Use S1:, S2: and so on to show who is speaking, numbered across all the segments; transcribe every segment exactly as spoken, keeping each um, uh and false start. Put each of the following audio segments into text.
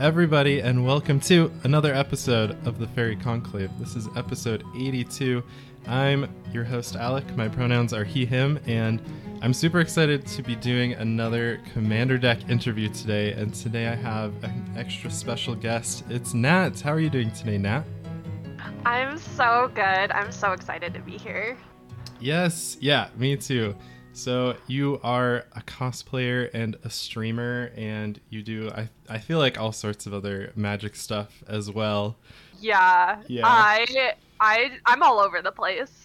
S1: everybody, and welcome to another episode of the Fairy Conclave. This is episode eighty-two. I'm your host, Alec. My pronouns are he, him, and I'm super excited to be doing another Commander Deck interview today. And today I have an extra special guest. It's Nat. How are you doing today, Nat?
S2: I'm so good. I'm so excited to be here.
S1: Yes, yeah, me too. So you are a cosplayer and a streamer, and you do, I I feel like, all sorts of other Magic stuff as well.
S2: Yeah,
S1: yeah.
S2: I, I, I'm all over the place.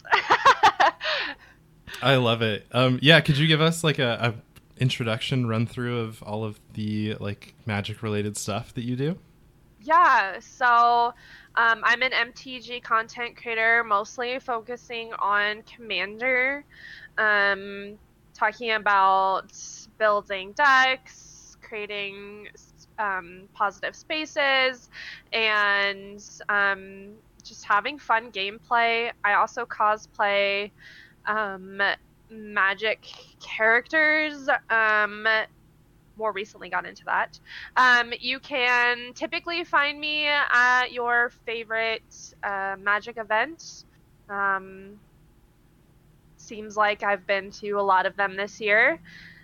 S1: I love it. Um, yeah, could you give us like a, a introduction run through of all of the like Magic related stuff that you do?
S2: Yeah, so um, I'm an M T G content creator, mostly focusing on Commander. Um, talking about building decks, creating um, positive spaces, and um, just having fun gameplay. I also cosplay um, Magic characters. Um, more recently got into that. Um, you can typically find me at your favorite uh, Magic event. Um, Seems like I've been to a lot of them this year.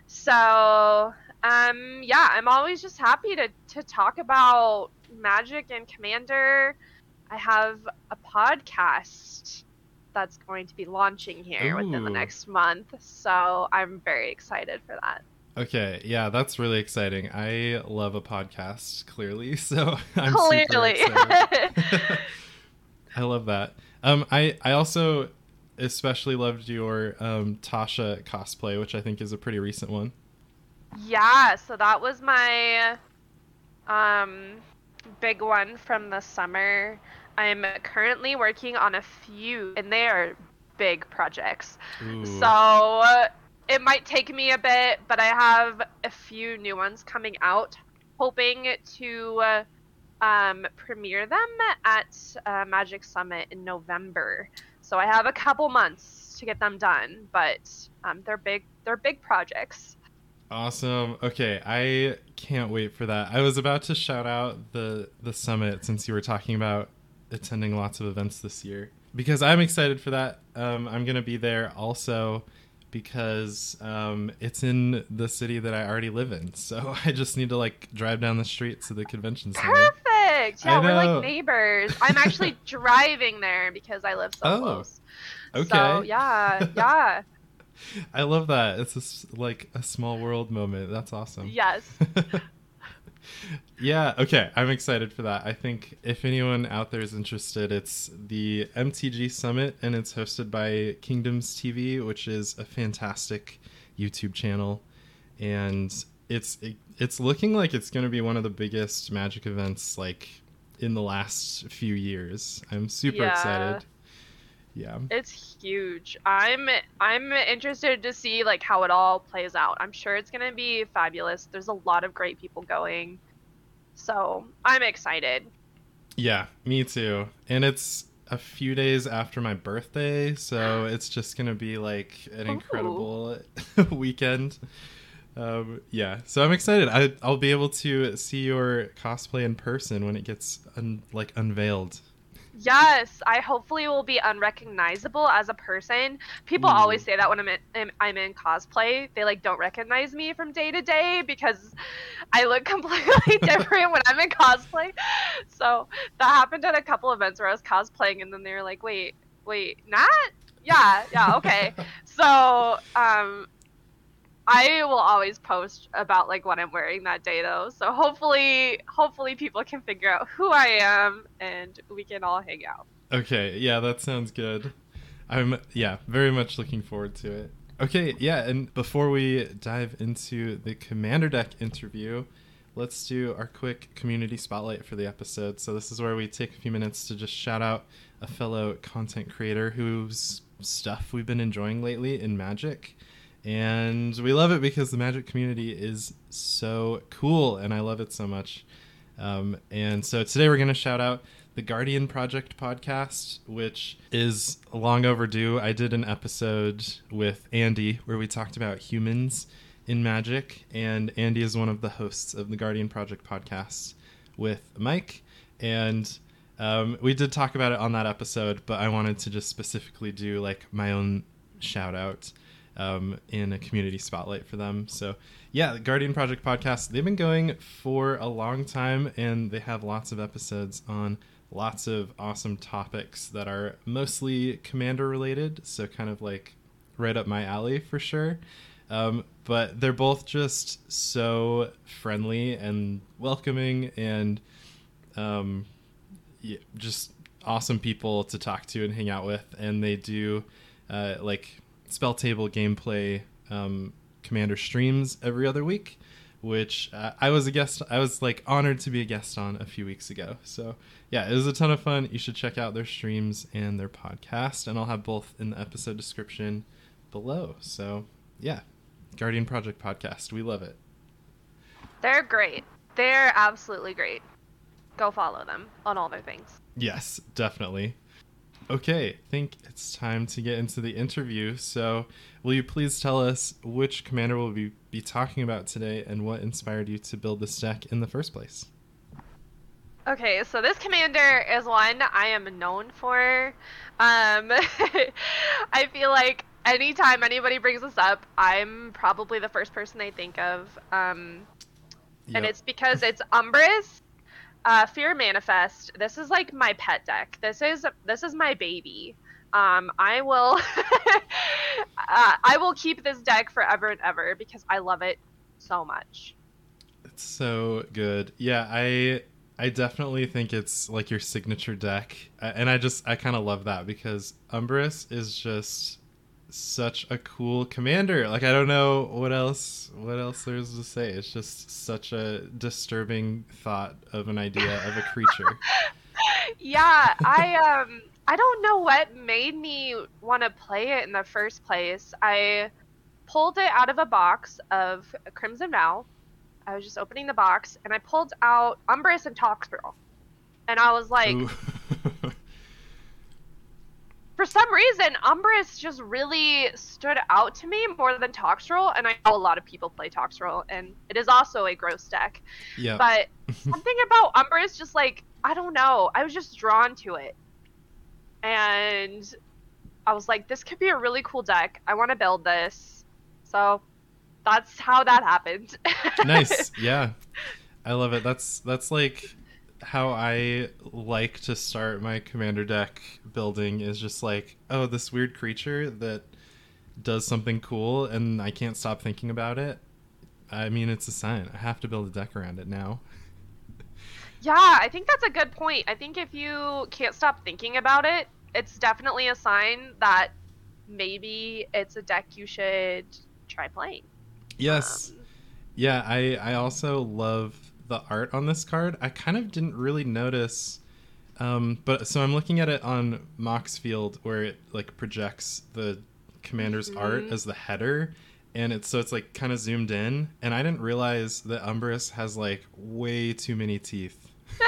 S2: So, um, yeah, I'm always just happy to, to talk about Magic and Commander. I have a podcast that's going to be launching here
S1: Ooh.
S2: within the next month. So I'm very excited for that.
S1: Okay, yeah, that's really exciting. I love a podcast, clearly, so I'm
S2: clearly.
S1: super excited. I love that. Um, I, I also... especially loved your um, Tasha cosplay, which I think is a pretty recent one.
S2: Yeah, so that was my um, big one from the summer. I'm currently working on a few, and they are big projects.
S1: Ooh.
S2: So it might take me a bit, but I have a few new ones coming out, hoping to uh, um, premiere them at uh, Magic Summit in November. So I have a couple months to get them done, but um, they're big. They're big projects.
S1: Awesome. Okay, I can't wait for that. I was about to shout out the the summit since you were talking about attending lots of events this year, because I'm excited for that. Um, I'm gonna be there also because um, it's in the city that I already live in. So I just need to like drive down the street to the convention center.
S2: Perfect. Yeah,
S1: I
S2: we're
S1: know.
S2: like neighbors. I'm actually driving there because I live so
S1: Oh,
S2: close.
S1: okay.
S2: So yeah, yeah.
S1: I love that. It's a s like a small world moment. That's awesome.
S2: Yes.
S1: Yeah, okay. I'm excited for that. I think if anyone out there is interested, it's the M T G Summit, and it's hosted by Kingdoms T V, which is a fantastic YouTube channel. And it's it, it's looking like it's going to be one of the biggest Magic events like in the last few years. I'm super
S2: Yeah.
S1: excited. Yeah.
S2: It's huge. I'm I'm interested to see like how it all plays out. I'm sure it's going to be fabulous. There's a lot of great people going. So, I'm excited.
S1: Yeah, me too. And it's a few days after my birthday, so it's just going to be like an
S2: Ooh.
S1: incredible weekend. Um, yeah, so I'm excited. I, I'll be able to see your cosplay in person when it gets un, like unveiled.
S2: Yes, I hopefully will be unrecognizable as a person. People
S1: Ooh.
S2: always say that when I'm in, I'm in cosplay. They like don't recognize me from day to day because I look completely different when I'm in cosplay. So that happened at a couple events where I was cosplaying, and then they were like, "Wait, wait, Nat? Yeah, yeah, okay." So um, I will always post about like what I'm wearing that day though. So hopefully hopefully people can figure out who I am and we can all hang out.
S1: Okay, yeah, that sounds good. I'm yeah, very much looking forward to it. Okay, yeah, and before we dive into the Commander Deck interview, let's do our quick community spotlight for the episode. So this is where we take a few minutes to just shout out a fellow content creator whose stuff we've been enjoying lately in Magic. And we love it because the Magic community is so cool, and I love it so much. Um, and so today we're going to shout out the Guardian Project podcast, which is long overdue. I did an episode with Andy where we talked about humans in Magic, and Andy is one of the hosts of the Guardian Project podcast, with Mike, and um, we did talk about it on that episode, but I wanted to just specifically do like my own shout out um, in a community spotlight for them. So yeah, the Guardian Project podcast, they've been going for a long time, and they have lots of episodes on lots of awesome topics that are mostly Commander related. So kind of like right up my alley for sure. Um, but they're both just so friendly and welcoming, and um, yeah, just awesome people to talk to and hang out with. And they do uh, like spell table gameplay um, Commander streams every other week, which uh, I was a guest. I was like honored to be a guest on a few weeks ago. So yeah, it was a ton of fun. You should check out their streams and their podcast, and I'll have both in the episode description below. So yeah, Guardian Project podcast. We love it.
S2: They're great. They're absolutely great. Go follow them on all their things.
S1: Yes, definitely. Okay, I think it's time to get into the interview. So will you please tell us which commander we'll be, be talking about today, and what inspired you to build this deck in the first place?
S2: Okay, so this commander is one I am known for. Um, I feel like anytime anybody brings this up, I'm probably the first person they think of. Um,
S1: Yep.
S2: And it's because it's Umbris, uh, Fear Manifest. This is like my pet deck. This is this is my baby. Um, I will uh, I will keep this deck forever and ever because I love it so much.
S1: It's so good. Yeah, I I definitely think it's like your signature deck, and I just I kind of love that because Umbris is just such a cool commander. Like, I don't know what else what else there's to say. It's just such a disturbing thought of an idea of a creature.
S2: Yeah, I um I don't know what made me want to play it in the first place. I pulled it out of a box of Crimson Vow. I was just opening the box and I pulled out Umbris and Toxtrol. And I was like, for some reason, Umbris just really stood out to me more than Toxtrol, and I know a lot of people play Toxtrol, and it is also a gross deck.
S1: Yeah.
S2: But something about Umbris, just like, I don't know, I was just drawn to it. And I was like, this could be a really cool deck. I want to build this. So that's how that happened.
S1: Nice. Yeah. I love it. That's that's like how I like to start my commander deck building, is just like, oh, this weird creature that does something cool and I can't stop thinking about it. I mean, it's a sign. I have to build a deck around it now.
S2: Yeah, I think that's a good point. I think if you can't stop thinking about it, it's definitely a sign that maybe it's a deck you should try playing.
S1: Yes. Um, yeah, I, I also love the art on this card. I kind of didn't really notice, um, but so I'm looking at it on Moxfield, where it like projects the commander's mm-hmm. art as the header, and it's so it's like kind of zoomed in, and I didn't realize that Umbris has like way too many teeth.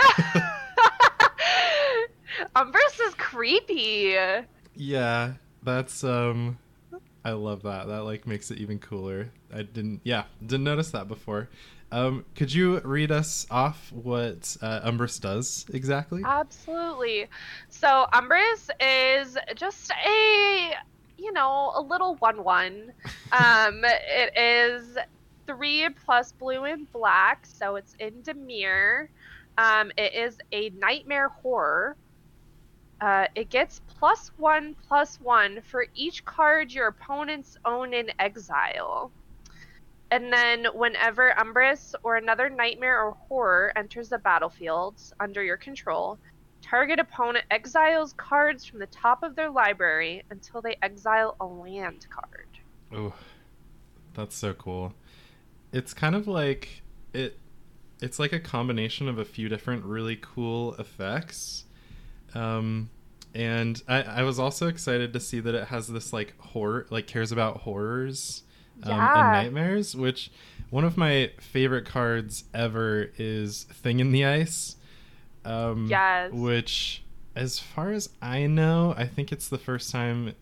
S2: Umbris is creepy.
S1: Yeah, that's um I love that. That like makes it even cooler. I didn't yeah, didn't notice that before. Um, could you read us off what uh, Umbris does exactly?
S2: Absolutely. So Umbris is just a, you know, a little one one. Um, it is three plus blue and black, so it's in Dimir. Um, it is a nightmare horror. Uh, it gets plus one plus one for each card your opponents own in exile. And then whenever Umbris or another nightmare or horror enters the battlefield under your control, target opponent exiles cards from the top of their library until they exile a land card.
S1: Oh, that's so cool. It's kind of like it it's like a combination of a few different really cool effects. Um and I, I was also excited to see that it has this like horror, like cares about horrors. Um,
S2: yeah.
S1: and nightmares, which one of my favorite cards ever is Thing in the Ice. Um,
S2: yes.
S1: Which, as far as I know, I think it's the first time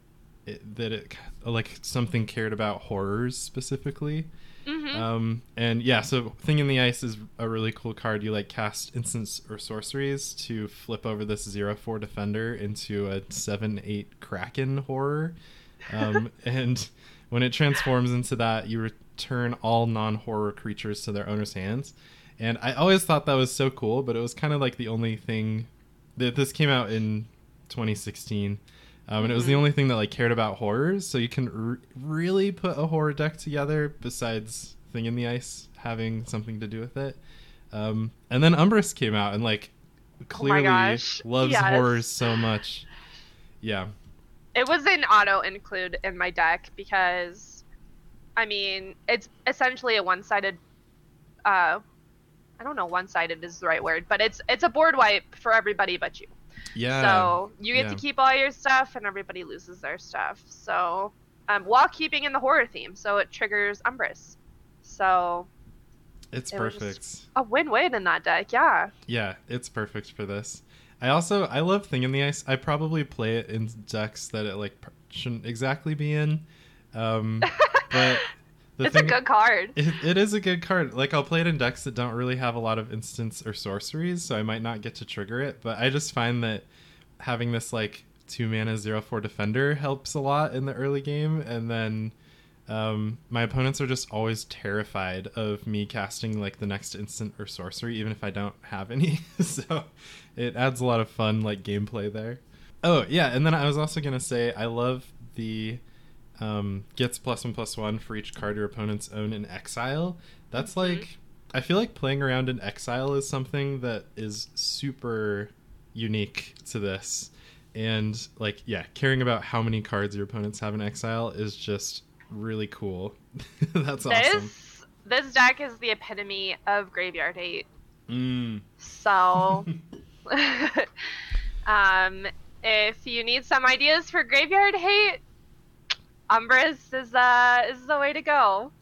S1: it, that it like something cared about horrors specifically.
S2: Mm-hmm.
S1: Um, and yeah, so Thing in the Ice is a really cool card. You like cast instants or sorceries to flip over this zero four defender into a seven eight Kraken horror. Um, and when it transforms into that, you return all non-horror creatures to their owner's hands. And I always thought that was so cool, but it was kind of like the only thing that this came out in twenty sixteen. Um, and it was the only thing that like cared about horrors, so you can r- really put a horror deck together besides Thing in the Ice having something to do with it. Um, and then Umbris came out and like clearly
S2: oh
S1: loves
S2: yes.
S1: horrors so much. Yeah,
S2: it was an auto include in my deck because, I mean, it's essentially a one-sided. Uh, I don't know, one-sided is the right word, but it's it's a board wipe for everybody but you.
S1: Yeah.
S2: So you get
S1: yeah.
S2: to keep all your stuff, and everybody loses their stuff. So, um, while keeping in the horror theme, so it triggers Umbris. So
S1: it's
S2: it
S1: perfect.
S2: A win-win in that deck, yeah.
S1: Yeah, it's perfect for this. I also I love Thing in the Ice. I probably play it in decks that it like shouldn't exactly be in, um, but. The
S2: it's
S1: thing,
S2: a good card.
S1: It, it is a good card. Like, I'll play it in decks that don't really have a lot of instants or sorceries, so I might not get to trigger it. But I just find that having this, like, two mana zero four defender helps a lot in the early game. And then um, my opponents are just always terrified of me casting, like, the next instant or sorcery, even if I don't have any. So it adds a lot of fun, like, gameplay there. Oh, yeah, and then I was also going to say I love the... Um, gets plus one plus one for each card your opponents own in exile. That's
S2: mm-hmm.
S1: like, I feel like playing around in exile is something that is super unique to this. And like, yeah, caring about how many cards your opponents have in exile is just really cool. That's
S2: this,
S1: awesome.
S2: This deck is the epitome of Graveyard Hate.
S1: Mm.
S2: So, um, if you need some ideas for Graveyard Hate, Umbris is uh is the way to go.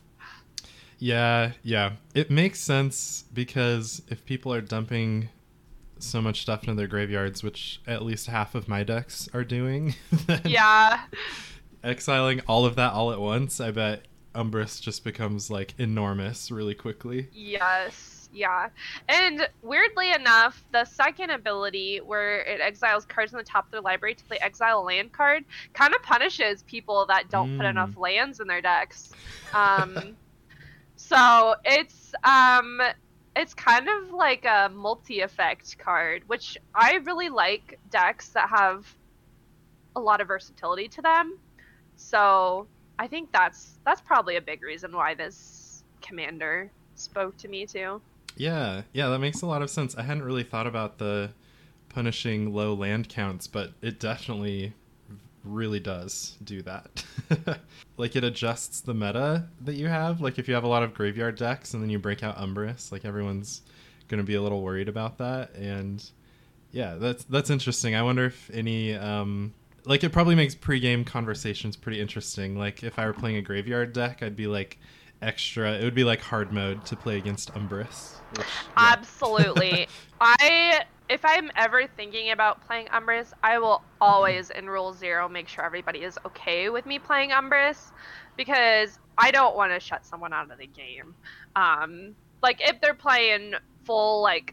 S1: Yeah, yeah. It makes sense because if people are dumping so much stuff into their graveyards, which at least half of my decks are doing, then
S2: yeah.
S1: exiling all of that all at once, I bet Umbris just becomes like enormous really quickly.
S2: Yes. Yeah. And weirdly enough, the second ability where it exiles cards on the top of their library to play exile a land card kind of punishes people that don't mm. put enough lands in their decks. Um, so it's um, it's kind of like a multi-effect card, which I really like decks that have a lot of versatility to them. So I think that's that's probably a big reason why this commander spoke to me too.
S1: Yeah, yeah, that makes a lot of sense. I hadn't really thought about the punishing low land counts, but it definitely really does do that. Like, it adjusts the meta that you have. Like, if you have a lot of graveyard decks and then you break out Umbris, like, everyone's going to be a little worried about that. And yeah, that's that's interesting. I wonder if any... Um, like, it probably makes pregame conversations pretty interesting. Like, if I were playing a graveyard deck, I'd be like... extra it would be like hard mode to play against Umbris, which, yeah.
S2: Absolutely. I if I'm ever thinking about playing Umbris, I will always in rule zero make sure everybody is okay with me playing Umbris, because I don't want to shut someone out of the game. Um like if they're playing full like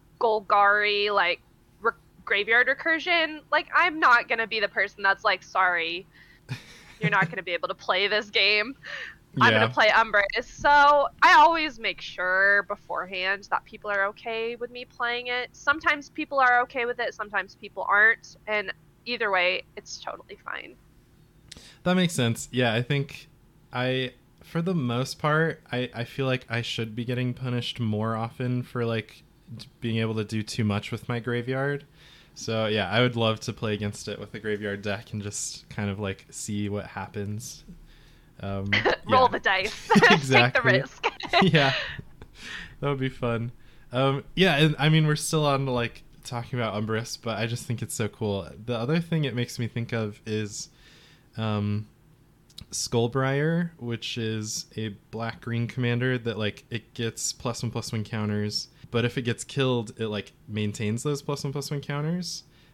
S2: Golgari like re- graveyard recursion, like I'm not gonna be the person that's like, sorry, you're not gonna be able to play this game. I'm yeah. going to play Umbris. So I always make sure beforehand that people are okay with me playing it. Sometimes people are okay with it. Sometimes people aren't. And either way, it's totally fine.
S1: That makes sense. Yeah, I think I, for the most part, I, I feel like I should be getting punished more often for like being able to do too much with my graveyard. So yeah, I would love to play against it with a graveyard deck and just kind of like see what happens. Um,
S2: Roll
S1: yeah.
S2: the dice.
S1: Exactly.
S2: Take the risk.
S1: Yeah, that would be fun. Um, yeah, and I mean, we're still on like talking about Umbris, but I just think it's so cool. The other thing it makes me think of is um, Skullbriar, which is a black-green commander that like it gets plus one plus one counters, but if it gets killed, it like maintains those plus one plus one counters.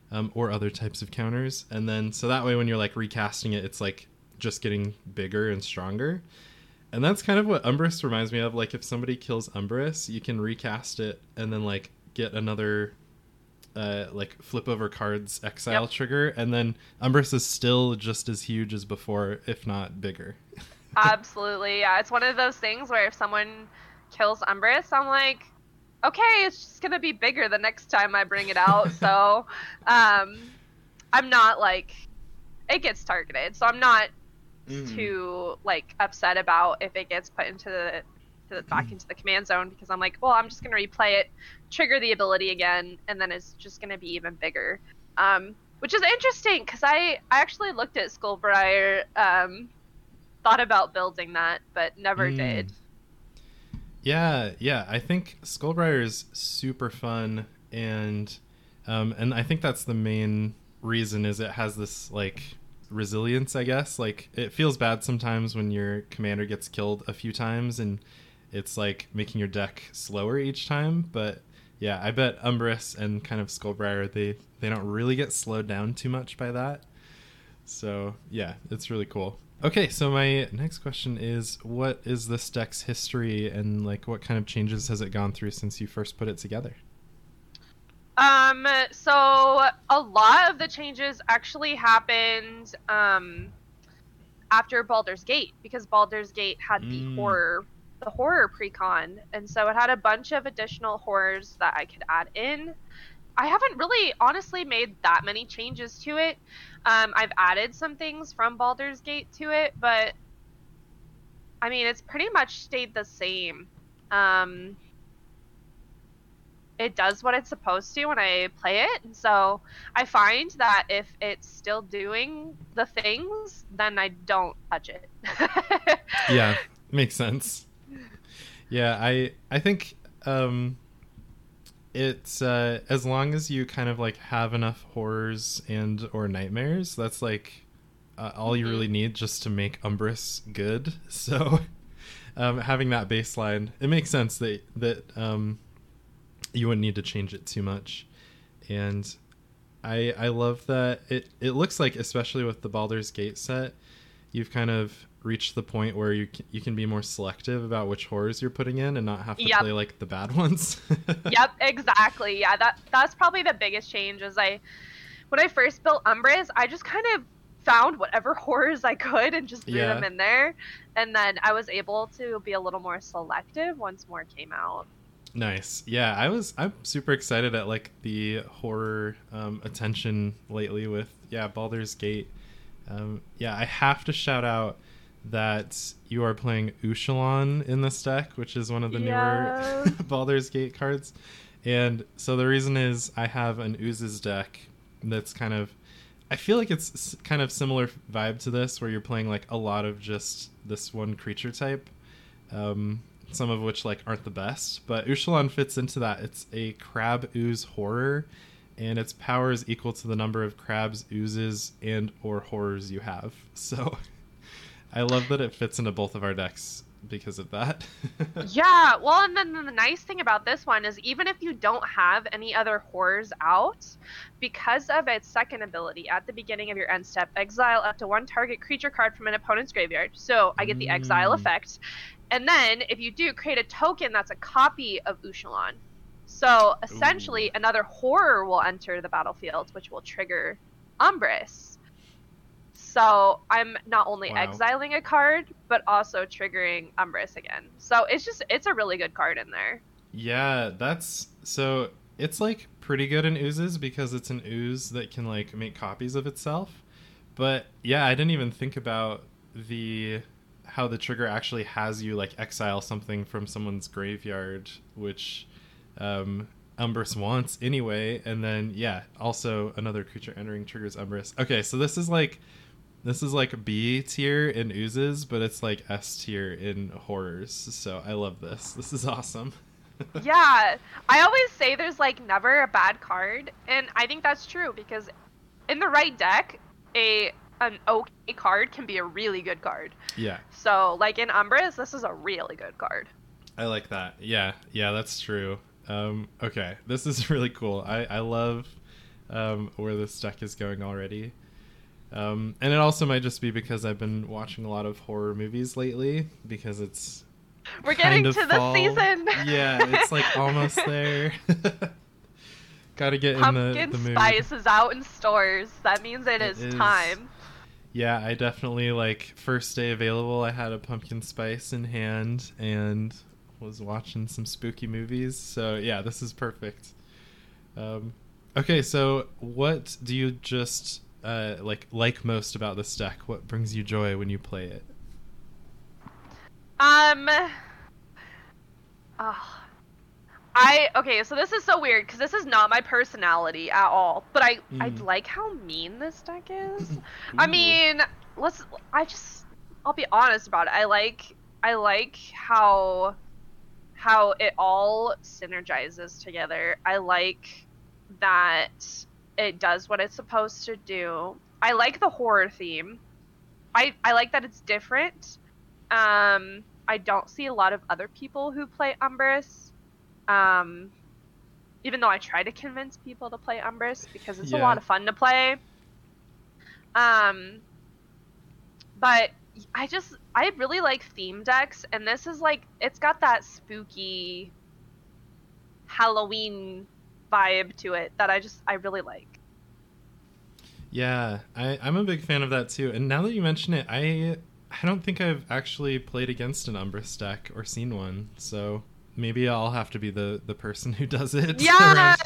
S1: um, or other types of counters. And then so that way when you're like recasting it, it's like just getting bigger and stronger. And that's kind of what Umbrus reminds me of. Like if somebody kills Umbrus, you can recast it and then like get another uh, like flip over cards exile yep. trigger, and then Umbrus is still just as huge as before, if not bigger.
S2: Absolutely, yeah. It's one of those things where if someone kills Umbrus, I'm like, okay, it's just gonna be bigger the next time I bring it out. So um, I'm not like, it gets targeted, so I'm not mm. too like upset about if it gets put into the, to the back into the command zone, because I'm like, well, I'm just gonna replay it, trigger the ability again, and then it's just gonna be even bigger. Um, which is interesting because I, I actually looked at Skullbriar, um, thought about building that, but never mm. did.
S1: Yeah, yeah. I think Skullbriar is super fun, and um, and I think that's the main reason is it has this like resilience, I guess. Like it feels bad sometimes when your commander gets killed a few times and it's like making your deck slower each time, but yeah, I bet Umbrus and kind of Skullbriar, they they don't really get slowed down too much by that. So yeah, it's really cool. Okay, so my next question is, what is this deck's history and like what kind of changes has it gone through since you first put it together?
S2: Um, so a lot of the changes actually happened um, after Baldur's Gate, because Baldur's Gate had the mm. horror, the horror precon, and so it had a bunch of additional horrors that I could add in. I haven't really honestly made that many changes to it. Um, I've added some things from Baldur's Gate to it, but I mean, it's pretty much stayed the same. Um, it does what it's supposed to when I play it, and so I find that if it's still doing the things, then I don't touch it.
S1: Yeah, makes sense. Yeah, I I think um, it's uh, as long as you kind of like have enough horrors and or nightmares, that's like uh, all mm-hmm. you really need just to make Umbrus good. So um, having that baseline, it makes sense that that um, you wouldn't need to change it too much. And I I love that it it looks like, especially with the Baldur's Gate set, you've kind of reached the point where you can, you can be more selective about which horrors you're putting in and not have to yep. play like the bad ones.
S2: Yep, exactly. Yeah, that that's probably the biggest change. Is I when I first built Umbrus, I just kind of found whatever horrors I could and just threw yeah. them in there, and then I was able to be a little more selective once more came out.
S1: Nice. Yeah, I was I'm super excited at like the horror um, attention lately with yeah Baldur's Gate. Um, yeah, I have to shout out that you are playing Ushalon in this deck, which is one of the yeah. newer Baldur's Gate cards. And so the reason is I have an Oozes deck that's kind of, I feel like it's kind of similar vibe to this, where you're playing like a lot of just this one creature type, um, some of which like aren't the best, but Ushalon fits into that. It's a crab ooze horror, and its power is equal to the number of crabs, oozes, and or horrors you have. So I love that it fits into both of our decks because of that.
S2: Yeah, well, and then the nice thing about this one is even if you don't have any other horrors out, because of its second ability, at the beginning of your end step, exile up to one target creature card from an opponent's graveyard. So I get the mm. exile effect. And then if you do, create a token that's a copy of Ushalon. So essentially, Ooh. another horror will enter the battlefield, which will trigger Umbrus. So I'm not only wow. exiling a card, but also triggering Umbrus again. So it's just, it's a really good card in there.
S1: Yeah, that's, so it's like pretty good in oozes because it's an ooze that can like make copies of itself. But yeah, I didn't even think about the, how the trigger actually has you like exile something from someone's graveyard, which um, Umbrus wants anyway. And then, yeah, also another creature entering triggers Umbrus. Okay, so this is like, This is like B tier in oozes, but it's like S tier in horrors. So I love this. This is awesome.
S2: Yeah. I always say there's like never a bad card. And I think that's true because in the right deck, a an okay card can be a really good card.
S1: Yeah.
S2: So like in Umbrus, this is a really good card.
S1: I like that. Yeah. Yeah, that's true. Um, okay. This is really cool. I, I love um, where this deck is going already. Um, and it also might just be because I've been watching a lot of horror movies lately, because it's
S2: We're getting
S1: kind of
S2: to the
S1: fall.
S2: season.
S1: Yeah, it's like almost there. Gotta get
S2: Pumpkin
S1: in the, the mood.
S2: spice is out in stores. That means it, it is, is time.
S1: Yeah, I definitely, like, first day available, I had a pumpkin spice in hand and was watching some spooky movies. So yeah, this is perfect. Um, okay, so what do you just uh, like like most about this deck? What brings you joy when you play it?
S2: Um. Oh. I okay, so this is so weird because this is not my personality at all. But I mm. I like how mean this deck is. I mean, let's. I just I'll be honest about it. I like I like how how it all synergizes together. I like that it does what it's supposed to do. I like the horror theme. I I like that it's different. Um, I don't see a lot of other people who play Umbris. Um, even though I try to convince people to play Umbris because it's yeah. a lot of fun to play. Um, but I just, I really like theme decks, and this is like, it's got that spooky Halloween vibe to it that I just, I really like.
S1: Yeah, I, I'm a big fan of that too. And now that you mention it, I, I don't think I've actually played against an Umbris deck or seen one, so maybe I'll have to be the, the person who does it.
S2: Yes!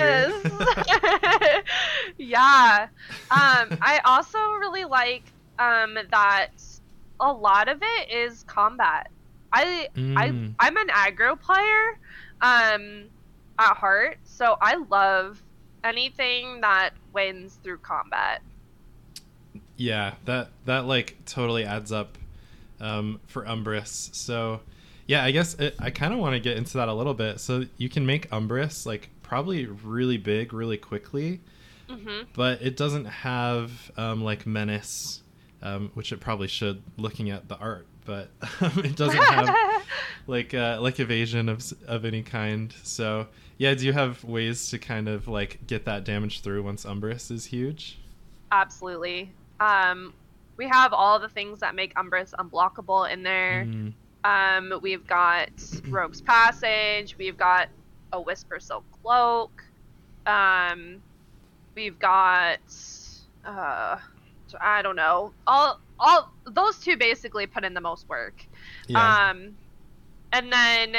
S2: Yeah. Um, I also really like um, that a lot of it is combat. I, mm. I, I'm an aggro player um, at heart, so I love anything that wins through combat.
S1: Yeah, that, that like totally adds up um, for Umbris. So yeah, I guess it, I kind of want to get into that a little bit. So you can make Umbris like probably really big really quickly, mm-hmm. but it doesn't have um, like Menace, um, which it probably should looking at the art, but um, it doesn't have like uh, like evasion of of any kind. So yeah, do you have ways to kind of like get that damage through once Umbris is huge?
S2: Absolutely. Um, we have all the things that make Umbris unblockable in there. Mm. Um, we've got Rogue's Passage. We've got a Whisper Silk Cloak. Um, we've got, uh, I don't know. All, all those two basically put in the most work. Yeah. Um, and then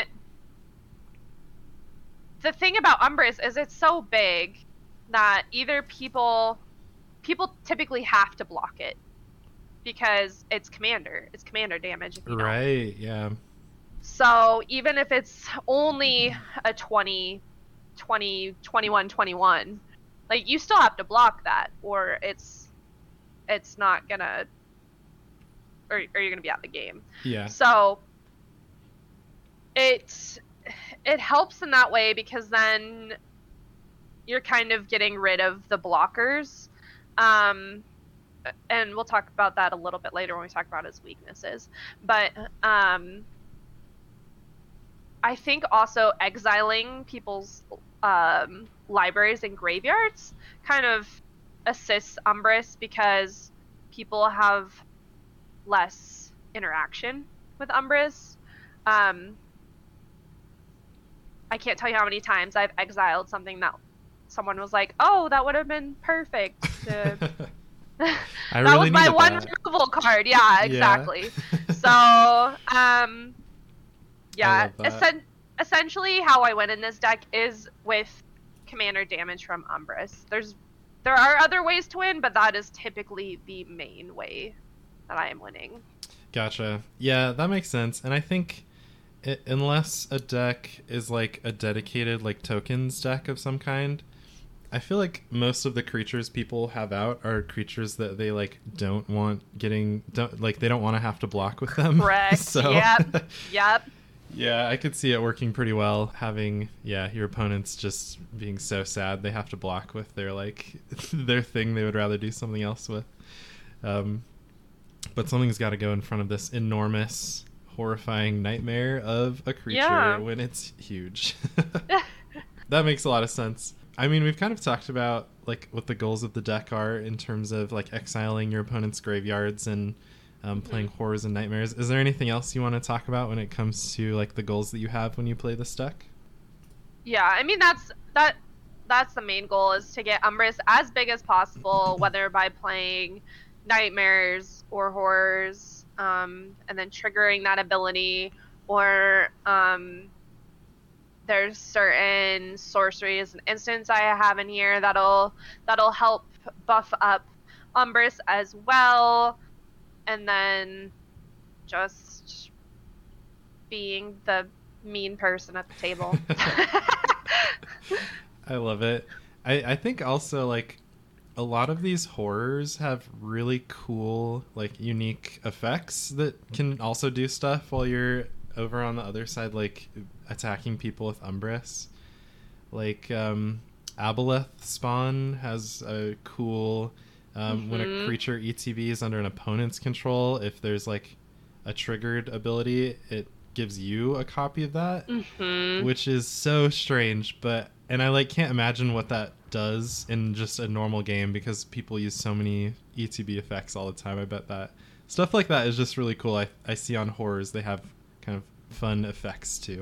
S2: the thing about Umbris is it's so big that either people, people typically have to block it. Because it's commander. It's commander damage. If you know.
S1: Right, yeah.
S2: So even if it's only a twenty, twenty, twenty-one, twenty-one, like you still have to block that or it's it's not gonna or, or you're gonna be out of the game.
S1: Yeah.
S2: So it it helps in that way because then you're kind of getting rid of the blockers. Um And we'll talk about that a little bit later when we talk about his weaknesses. But um, I think also exiling people's um, libraries and graveyards kind of assists Umbris because people have less interaction with Umbris. Um, I can't tell you how many times I've exiled something that someone was like, oh, that would have been perfect to...
S1: I
S2: that
S1: really
S2: was my one
S1: that.
S2: removal card. Yeah, exactly. Yeah. so, um, yeah, essen- essentially how I win in this deck is with commander damage from Umbris. There's, there are other ways to win, but that is typically the main way that I am winning.
S1: Gotcha. Yeah, that makes sense. And I think it, unless a deck is like a dedicated like tokens deck of some kind, I feel like most of the creatures people have out are creatures that they like don't want getting don't like they don't want to have to block with them.
S2: Correct.
S1: so
S2: Yep. Yep.
S1: Yeah, I could see it working pretty well having yeah, your opponents just being so sad they have to block with their like their thing they would rather do something else with. Um but something's got to go in front of this enormous horrifying nightmare of a creature
S2: yeah.
S1: when it's huge. That makes a lot of sense. I mean, we've kind of talked about like what the goals of the deck are in terms of like exiling your opponent's graveyards and um, playing mm-hmm. horrors and nightmares. Is there anything else you want to talk about when it comes to like the goals that you have when you play this deck?
S2: Yeah, I mean that's that that's the main goal, is to get Umbrus as big as possible, whether by playing nightmares or horrors, um, and then triggering that ability, or um, there's certain sorceries and instants I have in here that'll that'll help buff up Umbrus as well, and then just being the mean person at the table.
S1: I love it. I, I think also like a lot of these horrors have really cool, like unique effects that can also do stuff while you're over on the other side, like attacking people with Umbrus. Like um, Aboleth Spawn has a cool, um, mm-hmm. when a creature E T B is under an opponent's control, if there's like a triggered ability, it gives you a copy of that, mm-hmm. which is so strange, but and I like can't imagine what that does in just a normal game because people use so many E T B effects all the time. I bet that stuff like that is just really cool. I I see on horrors they have kind of fun effects too.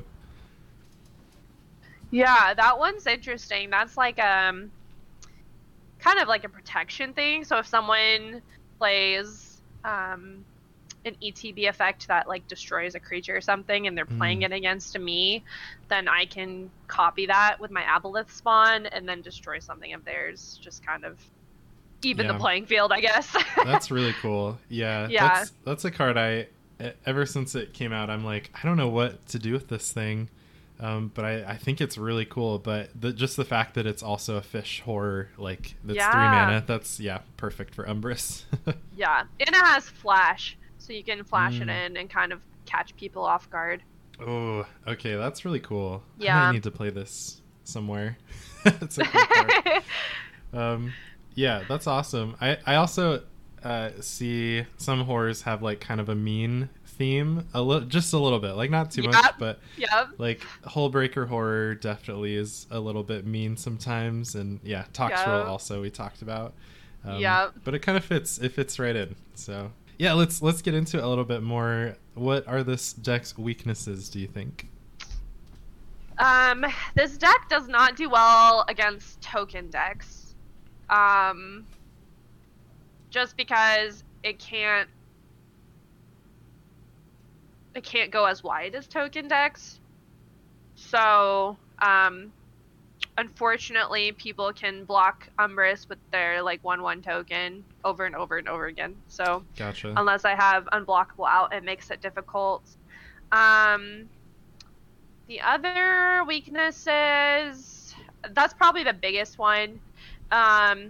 S2: Yeah, that one's interesting. That's like um kind of like a protection thing. So if someone plays um an E T B effect that like destroys a creature or something and they're playing mm. it against me, then I can copy that with my Aboleth Spawn and then destroy something of theirs, just kind of even yeah. the playing field, I guess.
S1: That's really cool. Yeah,
S2: yeah.
S1: That's, that's a card I, ever since it came out, I'm like, I don't know what to do with this thing, um, but I, I think it's really cool. But the, just the fact that it's also a fish horror, like that's yeah. three mana, that's, yeah, perfect for Umbrus.
S2: Yeah, and it has flash. So you can flash mm. it in and kind of catch people off guard.
S1: Oh, okay, that's really cool.
S2: Yeah.
S1: I might need to play this somewhere. It's a cool card. um, yeah, that's awesome. I, I also uh, see some horrors have like kind of a mean theme, a little, just a little bit, like not too
S2: yep.
S1: much, but
S2: yep.
S1: like Hullbreaker horror definitely is a little bit mean sometimes, and yeah, Toxrill yep. also we talked about. Um,
S2: yeah,
S1: but it kind of fits. It fits right in. So. Yeah, let's let's get into it a little bit more. What are this deck's weaknesses, do you think?
S2: Um, this deck does not do well against token decks. Um, just because it can't it can't go as wide as token decks. So, um, unfortunately, people can block Umbrus with their like one one token over and over and over again. So
S1: gotcha.
S2: Unless I have unblockable out, it makes it difficult. Um, the other weaknesses, that's probably the biggest one. Um,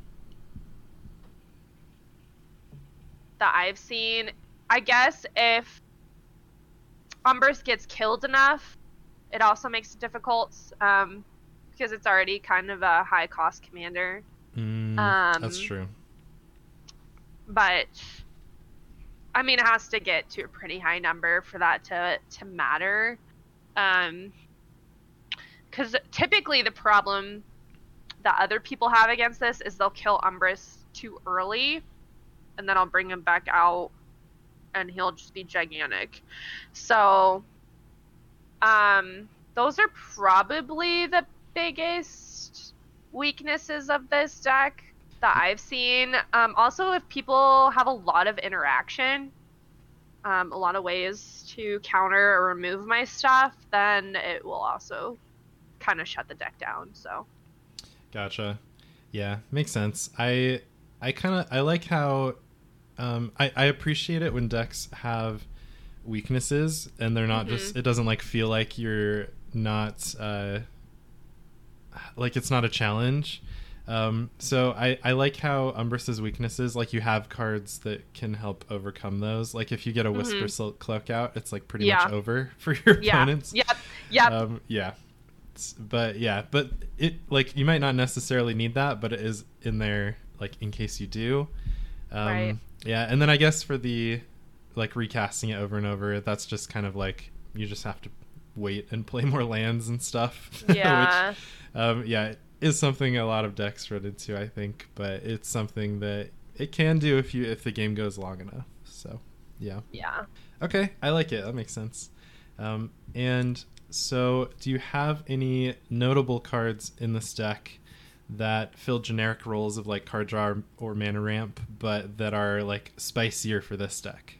S2: that I've seen, I guess if Umbrus gets killed enough, it also makes it difficult. Um, because it's already kind of a high cost commander.
S1: Mm,
S2: um,
S1: that's true.
S2: But I mean, it has to get to a pretty high number for that to to matter. Um, because typically the problem that other people have against this is they'll kill Umbrus too early, and then I'll bring him back out, and he'll just be gigantic. So, um, those are probably the biggest weaknesses of this deck that I've seen. Um, also, if people have a lot of interaction, um, a lot of ways to counter or remove my stuff, then it will also kind of shut the deck down. So,
S1: gotcha. Yeah, makes sense. I I kind of I like how um, I I appreciate it when decks have weaknesses and they're not mm-hmm. just it doesn't like feel like you're not. Uh, like it's not a challenge. Um, so I, I like how Umbrus's weaknesses, like you have cards that can help overcome those. Like if you get a Whisper mm-hmm. Silk Cloak out, it's like pretty
S2: yeah.
S1: much over for your
S2: yeah.
S1: opponents.
S2: Yep. Yep.
S1: Um, yeah. It's, but yeah, but it like you might not necessarily need that, but it is in there like in case you do. Um,
S2: right.
S1: Yeah, and then I guess for the like recasting it over and over, that's just kind of like you just have to wait and play more lands and stuff.
S2: Yeah.
S1: Which, Um, yeah, is something a lot of decks run into, I think, but it's something that it can do if you if the game goes long enough. So, yeah.
S2: Yeah.
S1: Okay, I like it. That makes sense. Um, and so, do you have any notable cards in this deck that fill generic roles of like card draw or, or mana ramp, but that are like spicier for this deck?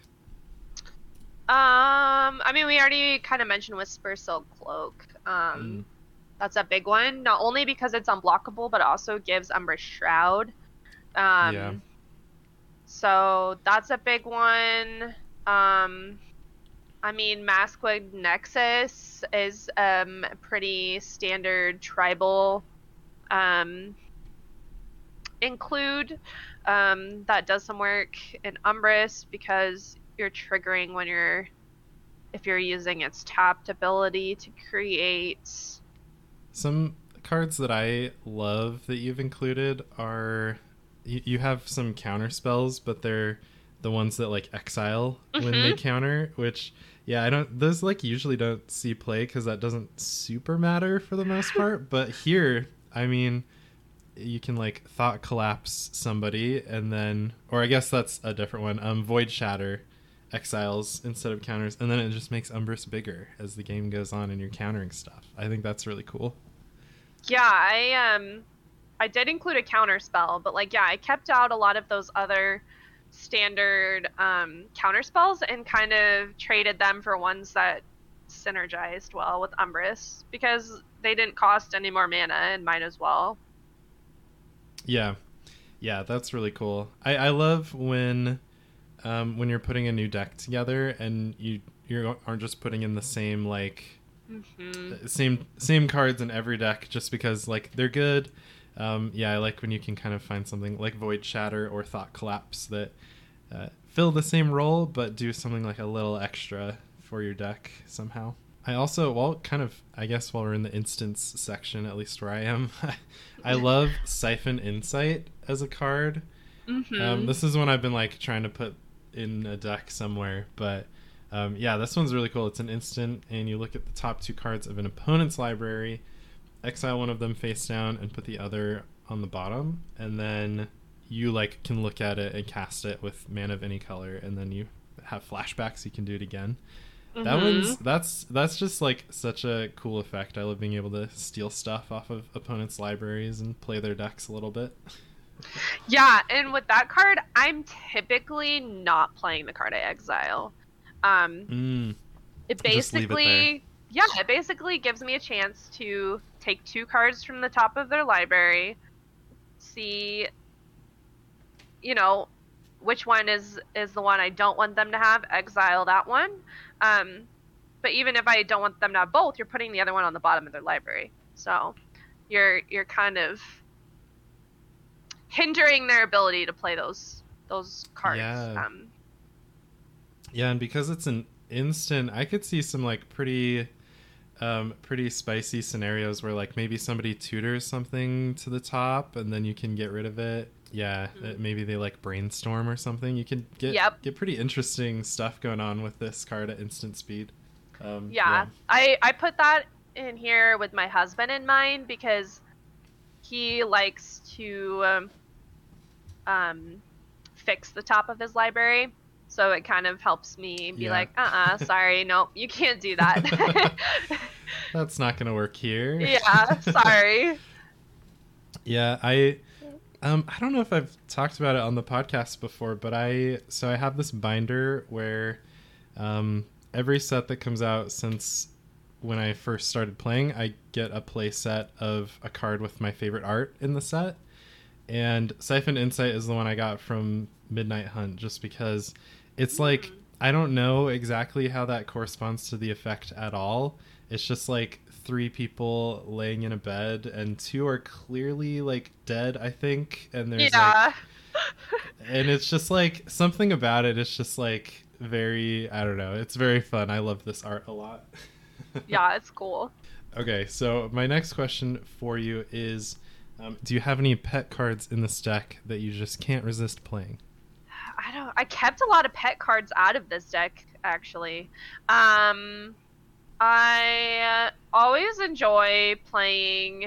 S2: Um, I mean, we already kind of mentioned Whisper Silk Cloak. Um, mm. That's a big one, not only because it's unblockable, but also gives Umbra Shroud. Um, yeah. So that's a big one. Um, I mean, Maskwood Nexus is um, a pretty standard tribal um, include um, that does some work in Umbris because you're triggering when you're, if you're using its tapped ability to create.
S1: Some cards that I love that you've included are, you, you have some counter spells, but they're the ones that like exile mm-hmm. when they counter, which yeah, I don't, those like usually don't see play because that doesn't super matter for the most part. But here, I mean, you can like Thought Collapse somebody and then, or I guess that's a different one. Um, Void Shatter exiles instead of counters, and then it just makes Umbris bigger as the game goes on and you're countering stuff. I think that's really cool.
S2: Yeah, I um, I did include a counter spell, but like yeah, I kept out a lot of those other standard um, counter spells and kind of traded them for ones that synergized well with Umbris because they didn't cost any more mana and might as well.
S1: Yeah, yeah, that's really cool. I, I love when um, when you're putting a new deck together and you you aren't just putting in the same like mm-hmm. same same cards in every deck just because like they're good. Um, yeah, I like when you can kind of find something like Void Shatter or Thought Collapse that uh, fill the same role but do something like a little extra for your deck somehow. I also, well, kind of, I guess while we're in the instance section, at least where I am, I love Siphon Insight as a card. Mm-hmm. Um, this is one I've been like trying to put in a deck somewhere, but um, yeah, this one's really cool. It's an instant, and you look at the top two cards of an opponent's library, exile one of them face down and put the other on the bottom, and then you like can look at it and cast it with mana of any color, and then you have flashbacks, you can do it again. Mm-hmm. That one's that's that's just like such a cool effect. I love being able to steal stuff off of opponents' libraries and play their decks a little bit.
S2: Yeah, and with that card, I'm typically not playing the card I exile. Um,
S1: mm.
S2: It basically, it yeah, it basically gives me a chance to take two cards from the top of their library, see, you know, which one is is the one I don't want them to have, exile that one. Um, but even if I don't want them to have both, you're putting the other one on the bottom of their library. So you're you're kind of hindering their ability to play those those cards.
S1: Yeah.
S2: Um,
S1: yeah, and because it's an instant, I could see some like pretty um, pretty spicy scenarios where like maybe somebody tutors something to the top and then you can get rid of it. Yeah, mm-hmm. Maybe they like brainstorm or something. You can get
S2: yep.
S1: get pretty interesting stuff going on with this card at instant speed. Um,
S2: yeah.
S1: yeah,
S2: I, I put that in here with my husband in mind because he likes to um, um, fix the top of his library. So it kind of helps me be yeah. like, uh-uh, sorry, no, you can't do that.
S1: That's not going to work here.
S2: Yeah, sorry.
S1: Yeah, I... Um, I don't know if I've talked about it on the podcast before, but I so I have this binder where um, every set that comes out since when I first started playing, I get a play set of a card with my favorite art in the set. And Siphon Insight is the one I got from Midnight Hunt just because it's like, I don't know exactly how that corresponds to the effect at all. It's just like three people laying in a bed and two are clearly like dead, I think, and there's
S2: yeah.
S1: like and it's just like something about it, it's just like very, I don't know, it's very fun. I love this art a lot.
S2: Yeah, it's cool.
S1: Okay, so my next question for you is um, do you have any pet cards in this deck that you just can't resist playing?
S2: I don't I kept a lot of pet cards out of this deck actually. um I always enjoy playing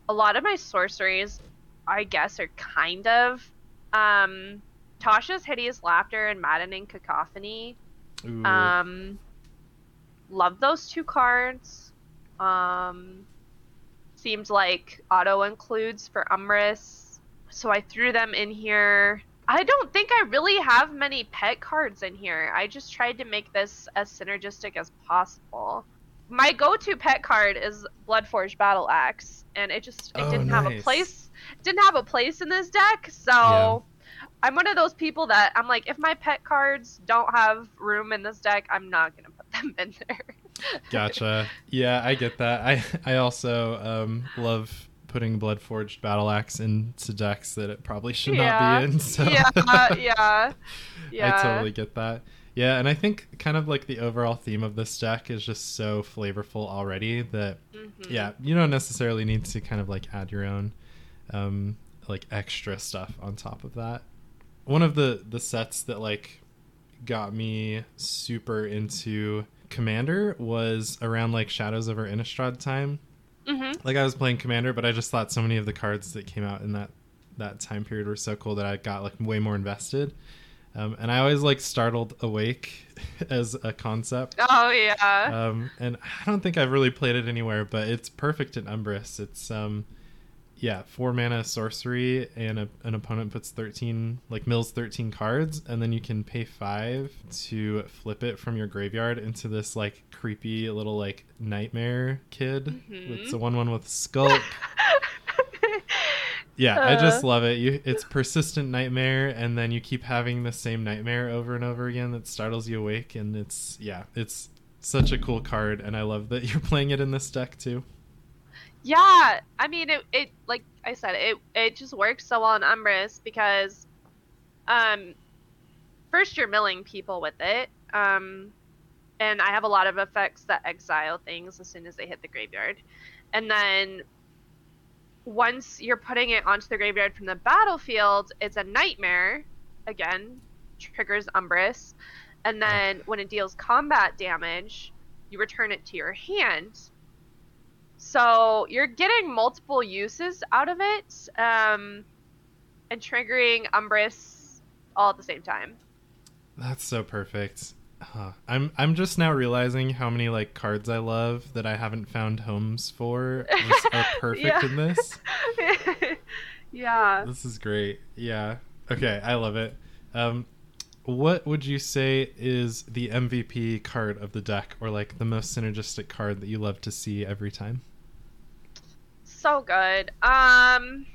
S2: a lot of my sorceries, I guess, are kind of um, Tasha's Hideous Laughter and Maddening Cacophony.
S1: Ooh.
S2: Um, love those two cards. Um, seemed like auto includes for Umbris, so I threw them in here. I don't think I really have many pet cards in here. I just tried to make this as synergistic as possible. My go-to pet card is Bloodforged Battle Axe, and it just it
S1: Oh,
S2: didn't have a
S1: nice.
S2: place didn't have a place in this deck, so
S1: Yeah.
S2: I'm one of those people that I'm like, if my pet cards don't have room in this deck, I'm not gonna put them in there.
S1: Gotcha. Yeah, I get that. I I also um, love putting Bloodforged Battle Axe into decks that it probably should
S2: Yeah.
S1: not be in. So
S2: Yeah, yeah, yeah.
S1: I totally get that. Yeah, and I think kind of like the overall theme of this deck is just so flavorful already that
S2: Mhm.
S1: yeah, you don't necessarily need to kind of like add your own um like extra stuff on top of that. One of the the sets that like got me super into Commander was around like Shadows over Innistrad time.
S2: Mhm.
S1: Like I was playing Commander, but I just thought so many of the cards that came out in that that time period were so cool that I got like way more invested. Um, and I always like Startled Awake as a concept.
S2: Oh yeah.
S1: Um, and I don't think I've really played it anywhere, but it's perfect in Umbris. It's um, yeah, four mana sorcery, and a, an opponent puts thirteen, like mills thirteen cards, and then you can pay five to flip it from your graveyard into this like creepy little like nightmare kid.
S2: Mhm.
S1: It's a one one with Skulk. Yeah, I just love it. You, it's persistent nightmare, and then you keep having the same nightmare over and over again that startles you awake, and it's yeah, it's such a cool card, and I love that you're playing it in this deck too.
S2: Yeah, I mean it. It like I said, it it just works so well in Umbris because, um, first you're milling people with it, um, and I have a lot of effects that exile things as soon as they hit the graveyard, and then once you're putting it onto the graveyard from the battlefield, it's a nightmare. Again, triggers Umbris, and then when it deals combat damage, you return it to your hand. So you're getting multiple uses out of it, um, and triggering Umbris all at the same time.
S1: That's so perfect. Huh. I'm I'm just now realizing how many like cards I love that I haven't found homes for just are perfect
S2: Yeah.
S1: in this.
S2: Yeah.
S1: This is great. Yeah. Okay, I love it. Um, what would you say is the M V P card of the deck, or like the most synergistic card that you love to see every time?
S2: So good. Um,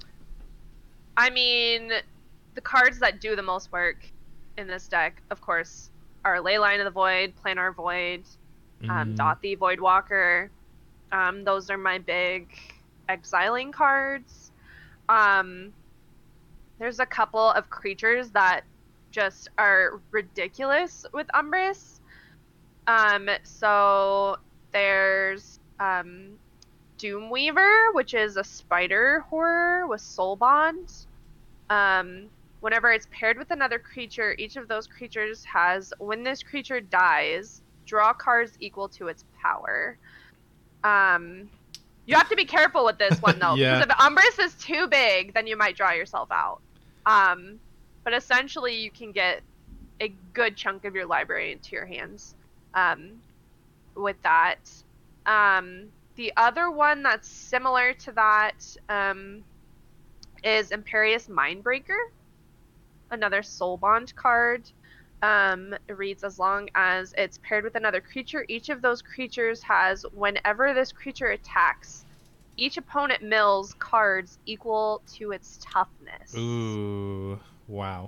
S2: I mean, the cards that do the most work in this deck, of course, are Leyline of the Void, Planar Void, um,
S1: Mm.
S2: Dothi Voidwalker. Um, those are my big exiling cards. Um, there's a couple of creatures that just are ridiculous with Umbris. Um, so there's um, Doomweaver, which is a spider horror with Soul Bond. Um, whenever it's paired with another creature, each of those creatures has, when this creature dies, draw cards equal to its power. Um, you have to be careful with this one, though,
S1: Yeah.
S2: because if Umbris is too big, then you might draw yourself out. Um, but essentially, you can get a good chunk of your library into your hands um, with that. Um, the other one that's similar to that um, is Imperious Mindbreaker, another Soul Bond card. Um, it reads, as long as it's paired with another creature, each of those creatures has, whenever this creature attacks, each opponent mills cards equal to its toughness.
S1: Ooh, wow.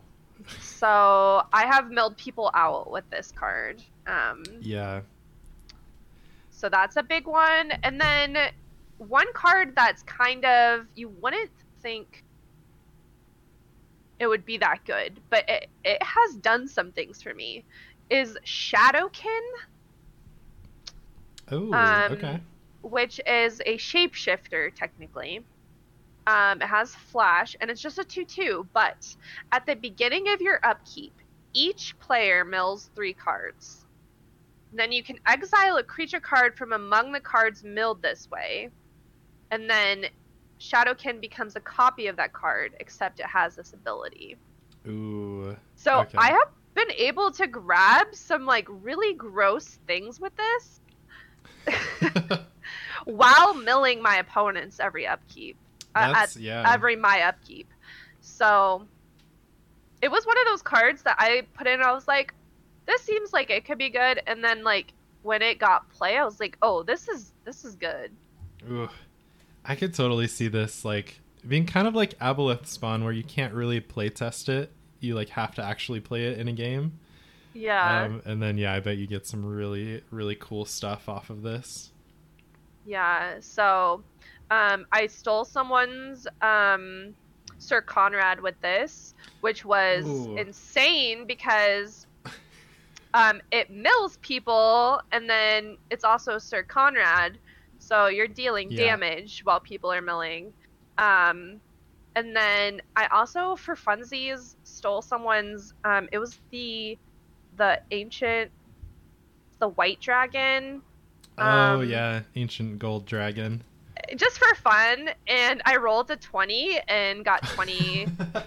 S2: So I have milled people out with this card. Um,
S1: Yeah.
S2: So that's a big one. And then one card that's kind of, you wouldn't think it would be that good, but it, it has done some things for me, is Shadowkin.
S1: Oh,
S2: Um,
S1: okay.
S2: Which is a shapeshifter, technically. Um, it has flash, and it's just a two two, but at the beginning of your upkeep, each player mills three cards. Then you can exile a creature card from among the cards milled this way, and then Shadowkin becomes a copy of that card, except it has this ability.
S1: Ooh.
S2: So
S1: Okay.
S2: I have been able to grab some like really gross things with this while milling my opponents every upkeep. Uh,
S1: That's
S2: at
S1: yeah.
S2: every my upkeep. So it was one of those cards that I put in and I was like, this seems like it could be good, and then like when it got play, I was like, oh, this is this is good.
S1: Ooh. I could totally see this like being kind of like Aboleth Spawn, where you can't really play test it. You like have to actually play it in a game.
S2: Yeah.
S1: Um, and then yeah, I bet you get some really really cool stuff off of this.
S2: Yeah. So, um, I stole someone's um, Sir Conrad with this, which was
S1: Ooh.
S2: insane because um, it mills people, and then it's also Sir Conrad, so you're dealing
S1: Yeah.
S2: damage while people are milling. Um, and then I also, for funsies, stole someone's. Um, it was the the ancient, the white dragon.
S1: Oh
S2: Um,
S1: yeah, ancient gold dragon.
S2: Just for fun, and I rolled a twenty and got twenty,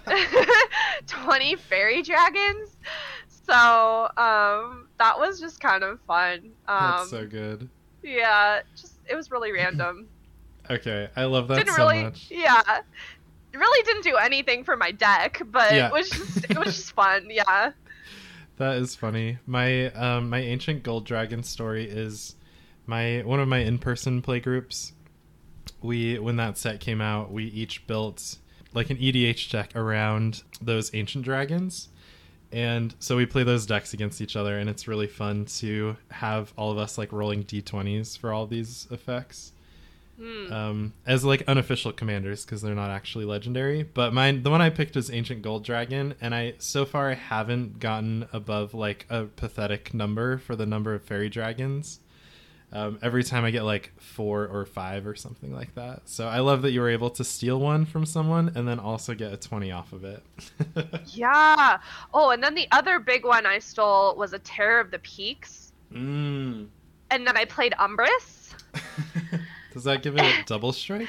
S2: twenty fairy dragons. So um, that was just kind of fun. Um,
S1: That's so good.
S2: Yeah, just it was really random.
S1: Okay, I love that
S2: Didn't
S1: so
S2: really,
S1: much.
S2: yeah, it really didn't do anything for my deck, but
S1: Yeah.
S2: it was just it was just fun. Yeah.
S1: That is funny. My um my ancient gold dragon story is my one of my in-person play groups. We when that set came out, we each built like an E D H deck around those ancient dragons. And so we play those decks against each other, and it's really fun to have all of us like rolling d twenties for all these effects.
S2: Hmm.
S1: Um, as like unofficial commanders, because they're not actually legendary. But mine, the one I picked was Ancient Gold Dragon, and I so far I haven't gotten above like a pathetic number for the number of fairy dragons. Um, every time I get like four or five or something like that. So I love that you were able to steal one from someone and then also get a twenty off of it.
S2: Yeah. Oh, and then the other big one I stole was a Terror of the Peaks,
S1: Mm.
S2: and then I played Umbrus.
S1: Does that give it a double strike?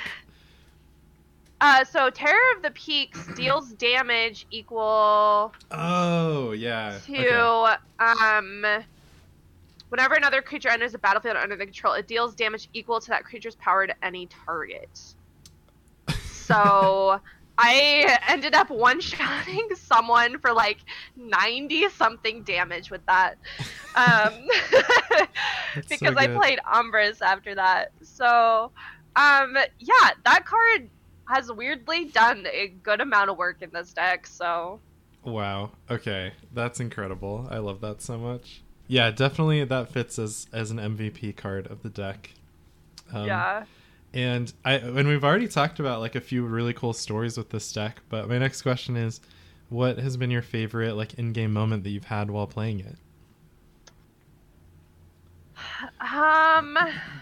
S2: Uh, so Terror of the Peaks deals damage equal
S1: Oh, yeah.
S2: to
S1: Okay.
S2: um whenever another creature enters the battlefield under the control, it deals damage equal to that creature's power to any target. So I ended up one-shotting someone for like ninety something damage with that. Um,
S1: That's
S2: because
S1: so
S2: I
S1: good.
S2: played Umbrus after that. So, um, yeah, that card has weirdly done a good amount of work in this deck, so.
S1: Wow. Okay. That's incredible. I love that so much. Yeah, definitely that fits as as an M V P card of the deck. Um,
S2: Yeah.
S1: And I and we've already talked about like a few really cool stories with this deck, but my next question is, what has been your favorite like in-game moment that you've had while playing it?
S2: Um,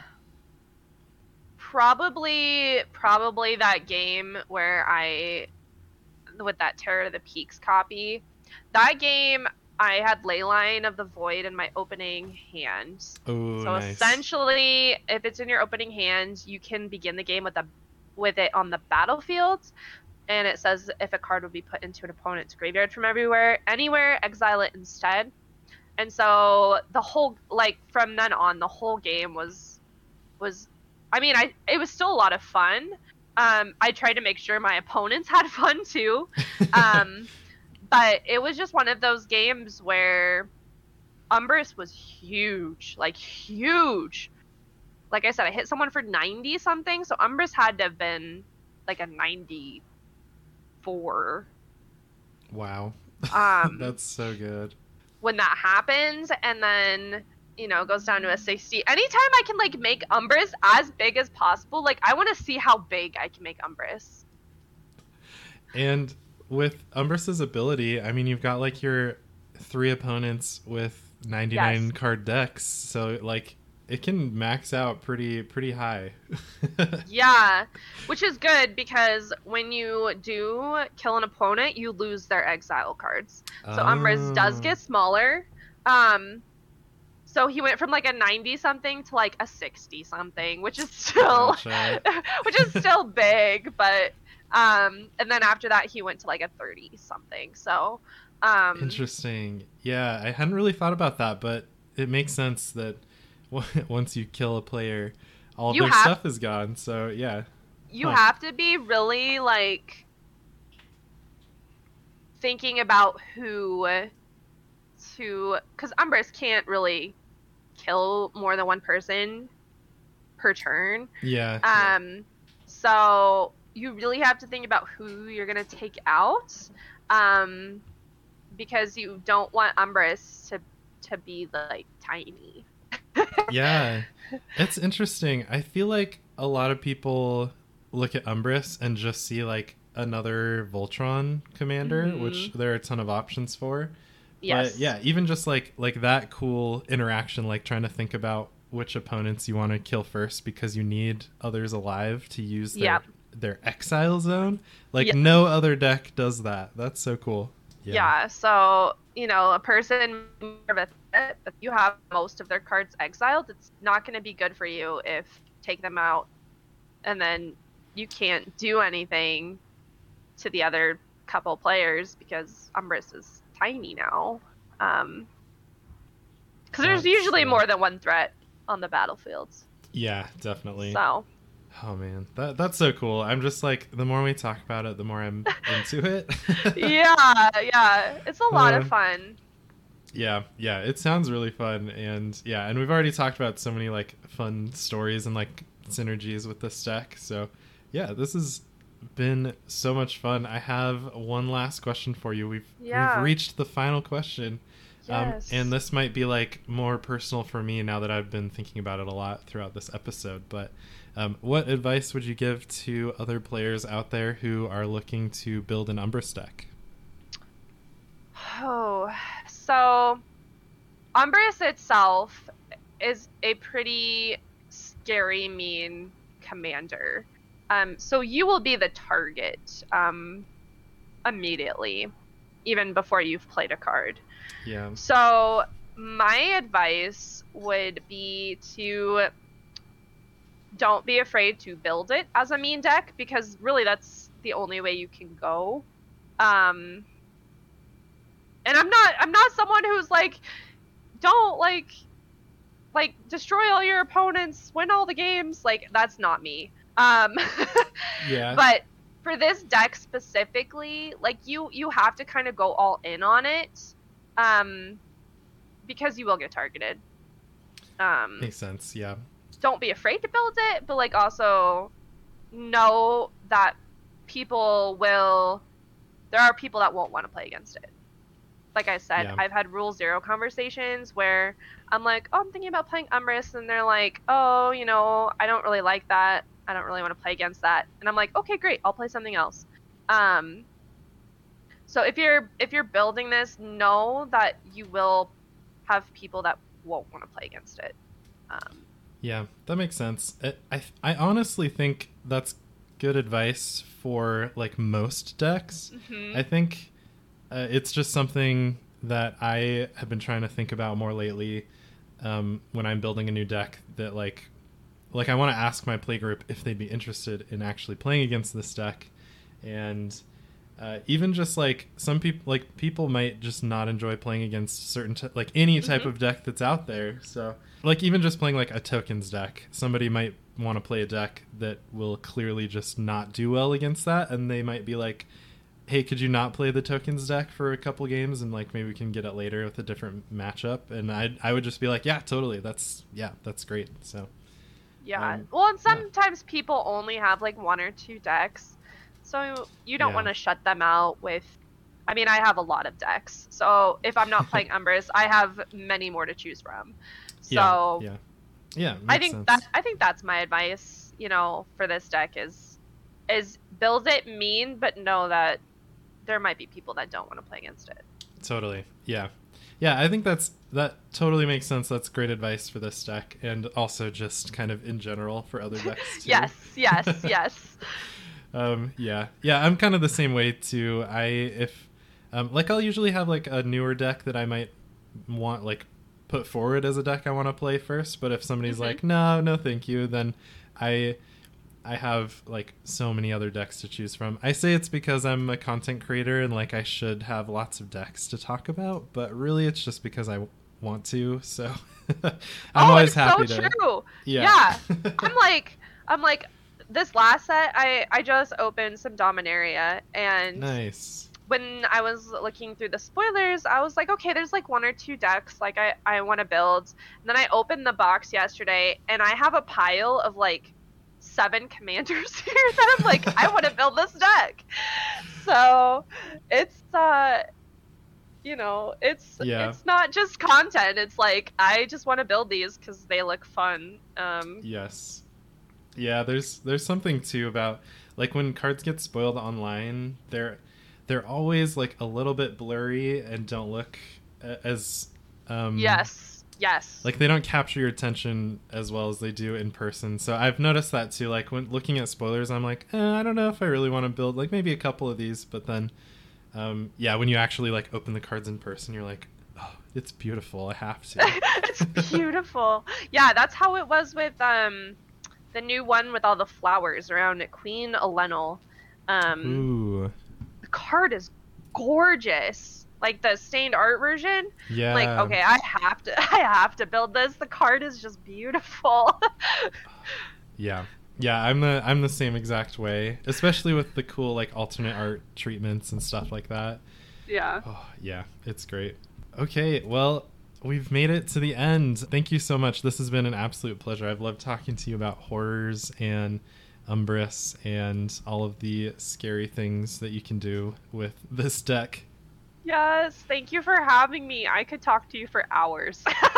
S2: probably, probably that game where I, with that Terror of the Peaks copy, that game I had Leyline of the Void in my opening hand.
S1: Oh,
S2: So
S1: nice.
S2: essentially, if it's in your opening hand, you can begin the game with a, with it on the battlefield, and it says if a card would be put into an opponent's graveyard from everywhere, anywhere, exile it instead. And so the whole, like, from then on, the whole game was, was, I mean, I it was still a lot of fun. Um, I tried to make sure my opponents had fun too. Um, but it was just one of those games where Umbrus was huge, like huge. Like I said, I hit someone for ninety something, so Umbrus had to have been like a ninety-four.
S1: Wow.
S2: Um,
S1: That's so good.
S2: when that happens, and then you know goes down to a sixty. Anytime I can like make Umbrus as big as possible, like I want to see how big I can make Umbrus.
S1: And with Umbrus's ability, I mean, you've got like your three opponents with ninety-nine
S2: Yes.
S1: card decks, so like it can max out pretty pretty high.
S2: Yeah, which is good because when you do kill an opponent, you lose their exile cards. So Umbrus does
S1: Oh.
S2: get smaller. Um, So he went from like a ninety something to like a sixty something, which is still
S1: Gotcha.
S2: which is still big, but um and then after that he went to like a thirty something. So um
S1: Interesting. Yeah, I hadn't really thought about that, but it makes sense that once you kill a player, all of
S2: You
S1: their
S2: have-
S1: stuff is gone. So yeah.
S2: you
S1: Huh.
S2: have to be really like thinking about who to, because Umbris can't really kill more than one person per turn.
S1: Yeah. yeah.
S2: Um, so you really have to think about who you're gonna take out, um, because you don't want Umbris to to be like tiny.
S1: Yeah, it's interesting. I feel like a lot of people look at Umbris and just see like another Voltron commander,
S2: Mhm.
S1: which there are a ton of options for.
S2: Yes.
S1: But yeah, even just like like that cool interaction, like trying to think about which opponents you want to kill first because you need others alive to use their
S2: Yep.
S1: their exile zone. Like
S2: Yep.
S1: no other deck does that. That's so cool.
S2: Yeah. So you know, a person more of a threat, if you have most of their cards exiled, it's not going to be good for you if you take them out, and then you can't do anything to the other couple players because Umbris is tiny now. Um, because there's
S1: That's,
S2: usually
S1: uh,
S2: more than one threat on the battlefields.
S1: Yeah, definitely.
S2: So
S1: Oh man, that that's so cool. I'm just like, the more we talk about it, the more I'm into it.
S2: yeah, yeah, it's a lot
S1: Uh,
S2: of fun.
S1: Yeah, yeah, it sounds really fun, and yeah, and we've already talked about so many like fun stories and like synergies with this deck. So yeah, this has been so much fun. I have one last question for you. We've
S2: Yeah.
S1: we've reached the final question.
S2: Yes.
S1: Um, and this might be like more personal for me now that I've been thinking about it a lot throughout this episode. But um, what advice would you give to other players out there who are looking to build an Umbris deck?
S2: Oh, so Umbris itself is a pretty scary, mean commander. Um, so you will be the target um, immediately, even before you've played a card.
S1: Yeah.
S2: So my advice would be to don't be afraid to build it as a mean deck, because really that's the only way you can go. Um, and I'm not I'm not someone who's like, don't like like destroy all your opponents, win all the games. Like, that's not me. Um,
S1: Yeah.
S2: but for this deck specifically, like you you have to kind of go all in on it, um, because you will get targeted. Um,
S1: Makes sense. Yeah.
S2: don't be afraid to build it, but like also know that people will. There are people that won't want to play against it. Like I said,
S1: Yeah.
S2: I've had Rule Zero conversations where I'm like, oh, I'm thinking about playing Umbris, and they're like, oh, you know, I don't really like that. I don't really want to play against that. And I'm like, okay, great, I'll play something else. Um, so if you're if you're building this, know that you will have people that won't want to play against it. Um,
S1: Yeah, that makes sense. I, I I honestly think that's good advice for like most decks.
S2: mhm.
S1: I think uh, it's just something that I have been trying to think about more lately um, when I'm building a new deck. That like, like I want to ask my play group if they'd be interested in actually playing against this deck, and uh, even just like some people, like people might just not enjoy playing against certain t- like any type
S2: Mhm.
S1: of deck that's out there. So like even just playing like a tokens deck, somebody might want to play a deck that will clearly just not do well against that, and they might be like, hey, could you not play the tokens deck for a couple games and like maybe we can get it later with a different matchup? And I I would just be like, yeah, totally, that's yeah, that's great. So
S2: Yeah.
S1: Um,
S2: well, and
S1: yeah.
S2: sometimes people only have like one or two decks, so you don't
S1: Yeah.
S2: want to shut them out with. I mean, I have a lot of decks, so if I'm not playing Umbris, I have many more to choose from. So
S1: yeah, yeah, yeah.
S2: I
S1: makes
S2: think
S1: sense.
S2: that I think that's my advice. You know, for this deck is is build it mean, but know that there might be people that don't want to play against it.
S1: Totally. Yeah. Yeah, I think that's that totally makes sense. That's great advice for this deck, and also just kind of in general for other decks too.
S2: Yes, yes, yes.
S1: um yeah. Yeah, I'm kind of the same way too. I if um like I'll usually have like a newer deck that I might want like put forward as a deck I want to play first. But if somebody's
S2: Mm-hmm.
S1: like, no, no, thank you, then I I have like so many other decks to choose from. I say it's because I'm a content creator and like I should have lots of decks to talk about, but really it's just because I want to. So I'm
S2: oh,
S1: always
S2: it's
S1: happy
S2: so
S1: to.
S2: true.
S1: Yeah.
S2: Yeah. I'm like, I'm like, this last set, I I just opened some Dominaria, and
S1: Nice.
S2: when I was looking through the spoilers, I was like, okay, there's like one or two decks like I I want to build. And then I opened the box yesterday, and I have a pile of like seven commanders here that I'm like, I want to build this deck. So it's uh you know, it's
S1: Yeah.
S2: it's not just content. It's like I just want to build these because they look fun. Um
S1: Yes. Yeah, there's there's something too about like when cards get spoiled online, they're they're always like a little bit blurry and don't look a- as um
S2: yes. Yes.
S1: like they don't capture your attention as well as they do in person. So I've noticed that too. Like when looking at spoilers, I'm like, eh, I don't know if I really want to build like maybe a couple of these, but then um yeah, when you actually like open the cards in person, you're like, oh, it's beautiful. I have to.
S2: It's beautiful. Yeah, that's how it was with um the new one with all the flowers around it, Queen Elenel. Um
S1: Ooh.
S2: the card is gorgeous. Like the stained art version.
S1: Yeah.
S2: Like, okay, I have to I have to build this. The card is just beautiful.
S1: Yeah. Yeah, I'm the I'm the same exact way, especially with the cool like alternate art treatments and stuff like that.
S2: Yeah.
S1: Oh, yeah, it's great. Okay, well, we've made it to the end. Thank you so much. This has been an absolute pleasure. I've loved talking to you about horrors and Umbris and all of the scary things that you can do with this deck.
S2: Yes, thank you for having me. I could talk to you for hours.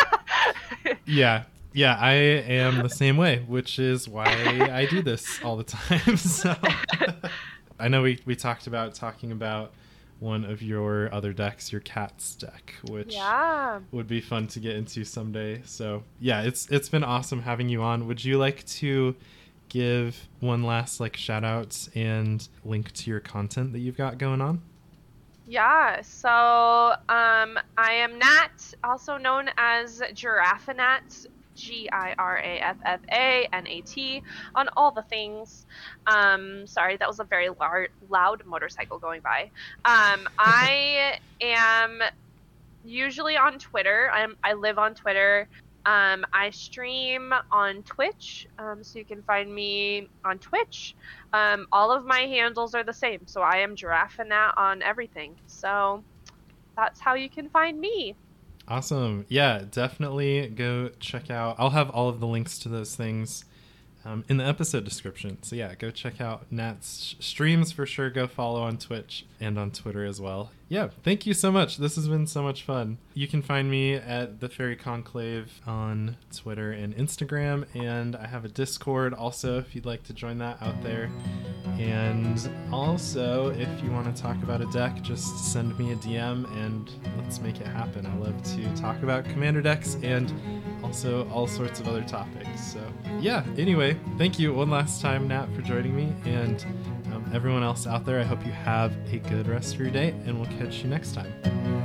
S1: Yeah. Yeah, I am the same way, which is why I do this all the time. So I know we, we talked about talking about one of your other decks, your Cats deck, which
S2: Yeah.
S1: would be fun to get into someday. So yeah, it's it's been awesome having you on. Would you like to give one last like shout out and link to your content that you've got going on?
S2: Yeah, so um, I am Nat, also known as Giraffanat, G I R A F F A N A T, on all the things. Um, sorry, that was a very loud, loud motorcycle going by. Um, I am usually on Twitter. I'm, I live on Twitter. Um, I stream on Twitch, um, so you can find me on Twitch. Um, all of my handles are the same, so I am Giraffanat on everything. So that's how you can find me.
S1: Awesome. Yeah, definitely go check out. I'll have all of the links to those things um, in the episode description. So yeah, go check out Nat's streams for sure. Go follow on Twitch and on Twitter as well. Yeah, thank you so much. This has been so much fun. You can find me at the Fairy Conclave on Twitter and Instagram, and I have a Discord also if you'd like to join that out there. And also, if you want to talk about a deck, just send me a D M and let's make it happen. I love to talk about Commander decks and also all sorts of other topics. So yeah, anyway, thank you one last time, Nat, for joining me, and um, everyone else out there, I hope you have a good rest of your day, and we'll catch you next time.